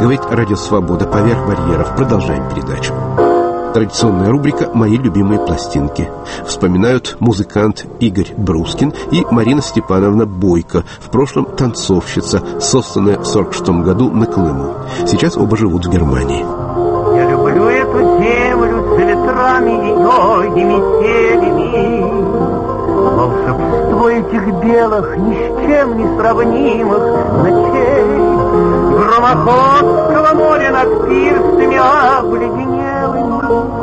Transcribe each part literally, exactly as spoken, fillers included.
Говорит Радио Свобода. Поверх барьеров. Продолжаем передачу. Традиционная рубрика «Мои любимые пластинки». Вспоминают музыкант Игорь Брускин и Марина Степановна Бойко, в прошлом танцовщица, созданная в сорок шестом году на Колыму. Сейчас оба живут в Германии. Я люблю эту землю с ветрами ее и метелями. Волшебство этих белых, ни с чем не сравнимых ночей. Громоходского моря над пирсами обледенелыми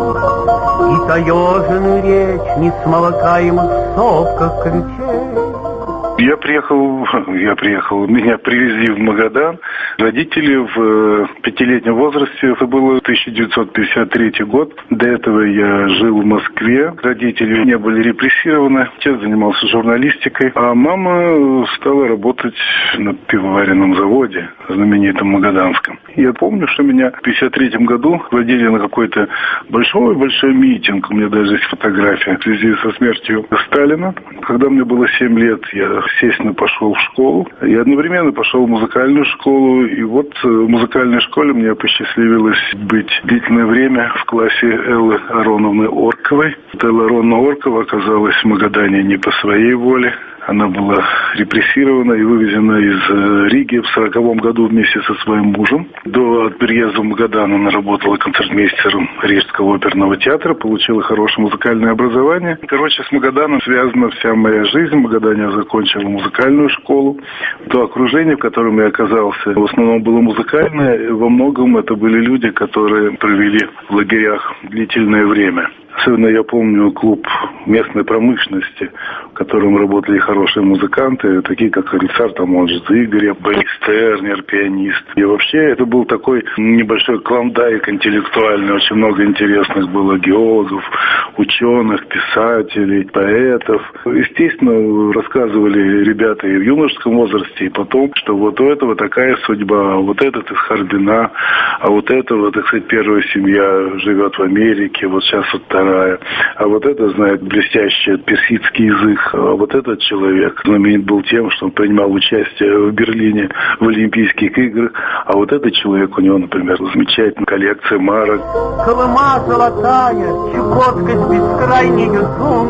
и таежную речь несмолкаемых сопках ключей. Я приехал, я приехал, меня привезли в Магадан. Родители в пятилетнем возрасте, это было тысяча девятьсот пятьдесят третий год. До этого я жил в Москве. Родители не были репрессированы. Отец занимался журналистикой, а мама стала работать на пивоваренном заводе, знаменитом магаданском. Я помню, что меня в пятьдесят третьем году водили на какой-то большой-большой митинг. У меня даже есть фотография в связи со смертью Сталина. Когда мне было семь лет, я, естественно, пошел в школу. И одновременно пошел в музыкальную школу. И вот в музыкальной школе мне посчастливилось быть длительное время в классе Эллы Ароновны Орковой. Элла Ароновна Оркова оказалась в Магадане не по своей воле. Она была репрессирована и вывезена из Риги в сороковом году вместе со своим мужем. До переезда в Магадан она работала концертмейстером Рижского оперного театра, получила хорошее музыкальное образование. Короче, с Магаданом связана вся моя жизнь. В Магадане я закончил музыкальную школу. То окружение, в котором я оказался, в основном было музыкальное. Во многом это были люди, которые провели в лагерях длительное время. Особенно я помню клуб местной промышленности, в котором работали хорошие музыканты, такие как Рицард Амонжиц, Игорь, Борис Тернер, пианист. И вообще это был такой небольшой клондайк интеллектуальный, очень много интересных было геологов, ученых, писателей, поэтов. Естественно, рассказывали ребята и в юношеском возрасте, и потом, что вот у этого такая судьба, а вот этот из Харбина, а вот этого, так сказать, первая семья живет в Америке, вот сейчас вот вторая. А вот это знает блестящий персидский язык. А вот этот человек знаменит был тем, что он принимал участие в Берлине в Олимпийских играх. А вот этот человек, у него, например, замечательная коллекция марок. Колыма золотая, Чукотка с бескрайнею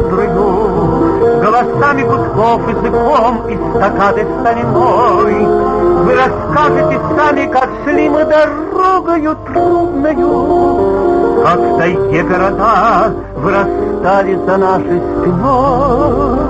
тундрою, голосами гудков, языком и стакаты стариной. Вы расскажете сами, как шли мы дорогою трудною, как в тайге города вырастали за нашей спиной.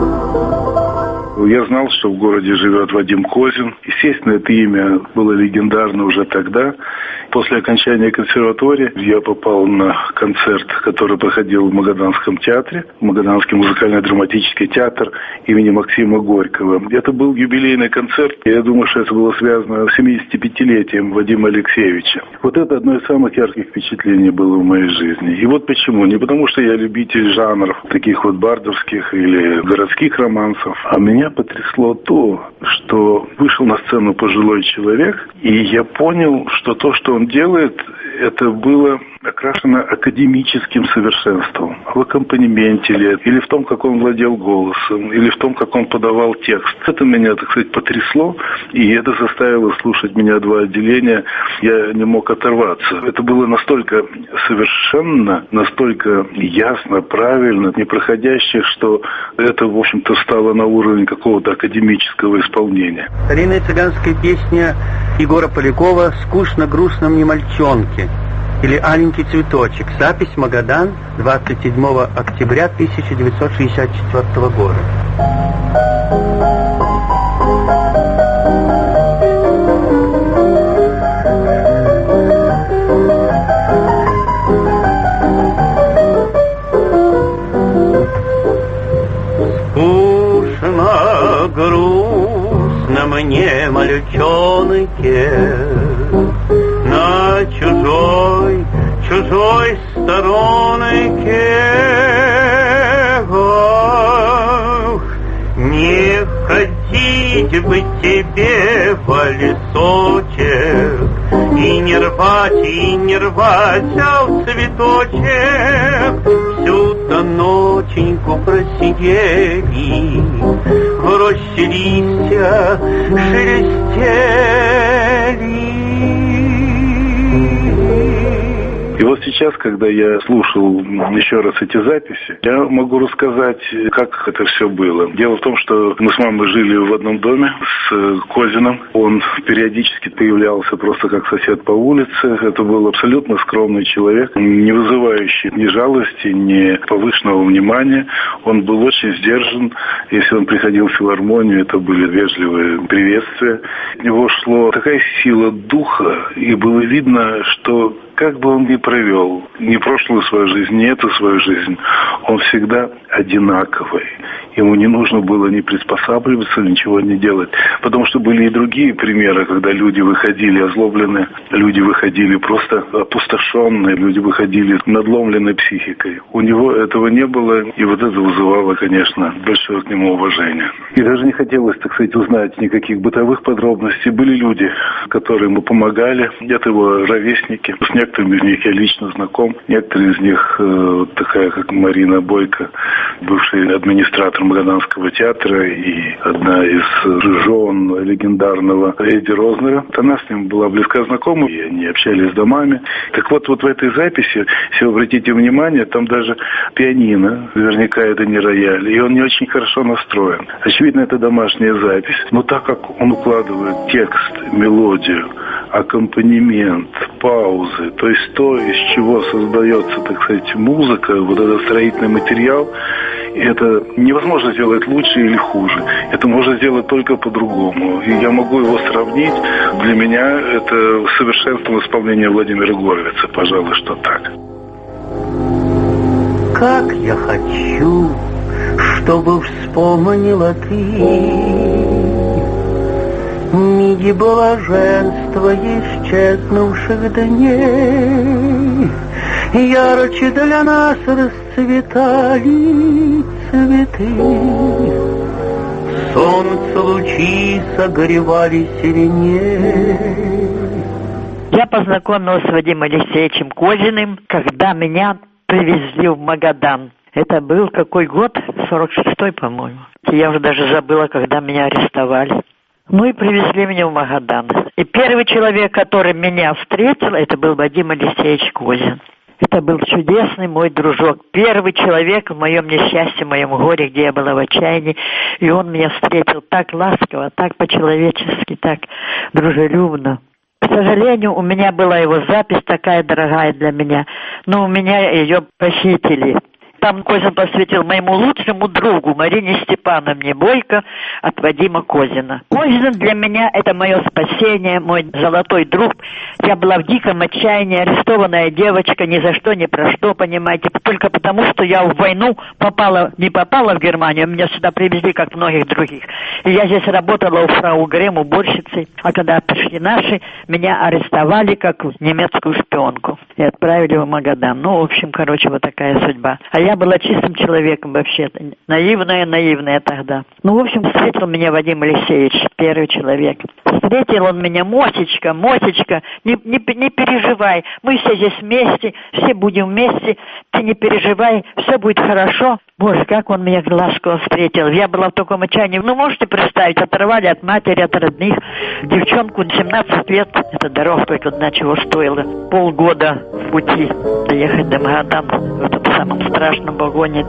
Я знал, что в городе живет Вадим Козин. Естественно, это имя было легендарно уже тогда. После окончания консерватории я попал на концерт, который проходил в Магаданском театре, Магаданский музыкально-драматический театр имени Максима Горького. Это был юбилейный концерт, и я думаю, что это было связано с семидесятипятилетием Вадима Алексеевича. Вот это одно из самых ярких впечатлений было в моей жизни. И вот почему. Не потому, что я любитель жанров, таких вот бардовских или городских романсов, а меня потрясло то, что вышел на сцену пожилой человек, и я понял, что то, что он делает, это было окрашено академическим совершенством. В аккомпанементе ли, или в том, как он владел голосом, или в том, как он подавал текст. Это меня, так сказать, потрясло, и это заставило слушать меня два отделения. Я не мог оторваться. Это было настолько совершенно, настолько ясно, правильно, непроходящее, что это, в общем-то, стало на уровень какого-то академического исполнения. Старинная цыганская песня Егора Полякова «Скучно-грустно мне мальчонке» или «Аленький цветочек». Запись Магадан, двадцать седьмого октября тысяча девятьсот шестьдесят четвёртого года. Скучно, грустно мне мальчонке на чужой, чужой сторонке. Ох, не ходить бы тебе в лесочек и не рвать, и не рвать, а в цветочек всю-то ноченьку просидели, в роще листья шелестели. сейчас, когда я слушал еще раз эти записи, я могу рассказать, как это все было. Дело в том, что мы с мамой жили в одном доме с Козиным. Он периодически появлялся просто как сосед по улице. Это был абсолютно скромный человек, не вызывающий ни жалости, ни повышенного внимания. Он был очень сдержан. Если он приходил в филармонию, это были вежливые приветствия. От него шло такая сила духа, и было видно, что как бы он ни провел ни прошлую свою жизнь, ни эту свою жизнь, он всегда одинаковый. Ему не нужно было ни приспосабливаться, ничего не делать. Потому что были и другие примеры, когда люди выходили озлобленные, люди выходили просто опустошенные, люди выходили надломленной психикой. У него этого не было, и вот это вызывало, конечно, большое к нему уважение. И даже не хотелось, так сказать, узнать никаких бытовых подробностей. Были люди, которые ему помогали, это его ровесники. С некоторыми из них я лично знаком. Некоторые из них, э, такая как Марина Бойко, бывший администратор Магаданского театра и одна из жен легендарного Эдди Рознера. Она с ним была близко знакома, и они общались домами. Так вот, вот в этой записи, если вы обратите внимание, там даже пианино, наверняка это не рояль, и он не очень хорошо настроен. Очевидно, это домашняя запись. Но так как он укладывает текст, мелодию, аккомпанемент, паузы, то есть то, из чего создается, так сказать, музыка, вот этот строительный материал, это невозможно сделать лучше или хуже. Это можно сделать только по-другому. И я могу его сравнить. Для меня это совершенство исполнения Владимира Горовица. Пожалуй, что так. Как я хочу, чтобы вспомнила ты миги блаженства исчезнувших дней. Ярче для нас расцветали цветы, солнце лучи согревали сиреней. Я познакомилась с Вадимом Алексеевичем Козиным, когда меня привезли в Магадан. Это был какой год? сорок шестой, по-моему. Я уже даже забыла, когда меня арестовали. Ну и привезли меня в Магадан. И первый человек, который меня встретил, это был Вадим Алексеевич Козин. Это был чудесный мой дружок, первый человек в моем несчастье, в моем горе, где я была в отчаянии. И он меня встретил так ласково, так по-человечески, так дружелюбно. К сожалению, у меня была его запись такая дорогая для меня, но у меня ее похитили. Там Козин посвятил моему лучшему другу Марине Степановне Бойко от Вадима Козина. Козин для меня это мое спасение, мой золотой друг. Я была в диком отчаянии, арестованная девочка, ни за что, ни про что, понимаете, только потому, что я в войну попала, не попала в Германию, меня сюда привезли, как многих других. И я здесь работала у фрау Грем, уборщицей, а когда пришли наши, меня арестовали как немецкую шпионку и отправили в Магадан. Ну, в общем, короче, вот такая судьба. А я была чистым человеком вообще-то, наивная, наивная тогда. Ну, в общем, встретил меня Вадим Алексеевич, первый человек. Встретил он меня: Мосечка, Мосечка, не, не, не переживай, мы все здесь вместе, все будем вместе, ты не переживай, все будет хорошо. Боже, как он меня ласково встретил. Я была в таком отчаянии. Ну, можете представить, оторвали от матери, от родных. Девчонку семнадцать лет, эта дорога только одна чего стоила. Полгода в пути доехать до Магадана в этом самом страшном вагоне.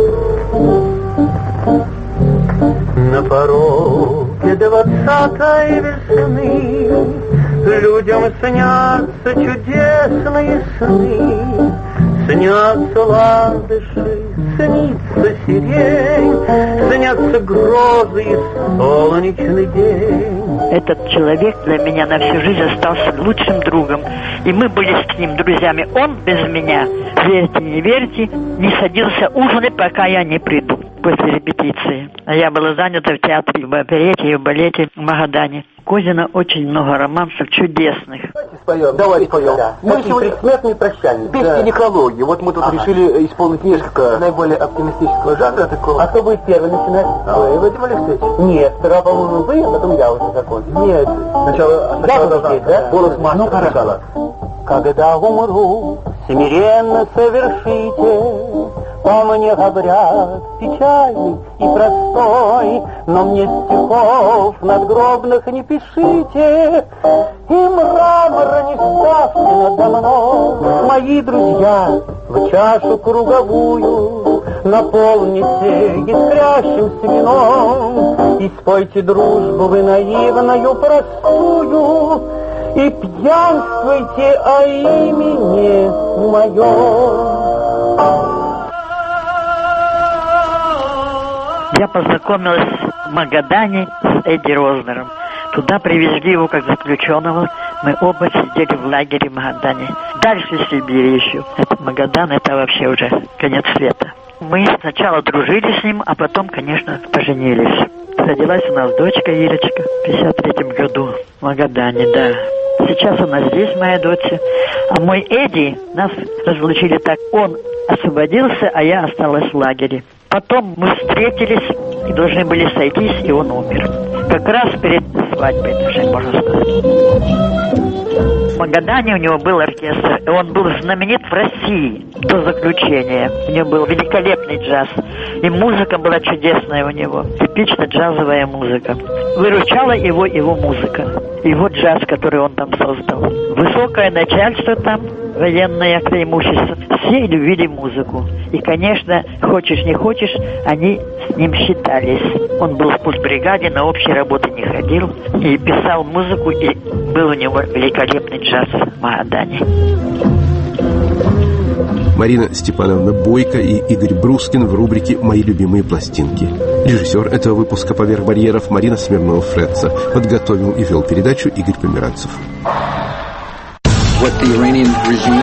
На пороге двадцатой весны людям снятся чудесные сны. Снятся ландыши, снится сирень, снятся грозы и солнечный день. Этот человек для меня на всю жизнь остался лучшим другом. И мы были с ним друзьями. Он без меня, верьте, не верьте, не садился ужинать, пока я не приду после репетиции. А я была занята в театре, в оперете и в балете в Магадане. Козина очень много романсов чудесных. Давайте споем. Давайте споем. Да. Мы Такие сегодня предсмертные прощания. Песни да. Некрологи. Вот мы тут ага. решили исполнить несколько наиболее оптимистического жанра такого. А кто будет первый начинать? А вы, Вадим Алексеевич? Нет, сперва, по-моему, вы, а потом я уже закончу. Нет. Сначала, сначала должна, петь, да? Голос мастера. Ну, хорошо. Когда умру, смиренно совершите, по мне говорят, печальный и простой, но мне стихов надгробных не пишите, и мрамора не ставьте со мной. Мои друзья, в чашу круговую наполните искрящимся вином и спойте дружбу вы наивною простую и пьянствуйте о имени моем. Я познакомилась в Магадане с Эдди Рознером. Туда привезли его как заключенного. Мы оба сидели в лагере в Магадане. Дальше в Сибири еще. Это Магадан, это вообще уже конец света. Мы сначала дружили с ним, а потом, конечно, поженились. Родилась у нас дочка Ирочка в пятьдесят третьем году в Магадане, да. Сейчас она здесь, моя дочь. А мой Эдди, нас разлучили так. Он освободился, а я осталась в лагере. Потом мы встретились и должны были сойтись, и он умер. Как раз перед свадьбой, даже можно сказать. В Магадане у него был оркестр, и он был знаменит в России до заключения. У него был великолепный джаз, и музыка была чудесная у него, типично джазовая музыка. Выручала его его музыка, его джаз, который он там создал. Высокое начальство там, военное преимущество, все любили музыку. И, конечно, хочешь не хочешь, они с ним считались. Он был в пультбригаде, на общие работы не ходил, и писал музыку, и был у него великолепный джаз в Магадане. Марина Степановна Бойко и Игорь Брускин в рубрике «Мои любимые пластинки». Режиссер этого выпуска «Поверх барьеров» Марина Смирнова-Фредца. Подготовил и вел передачу Игорь Померанцев.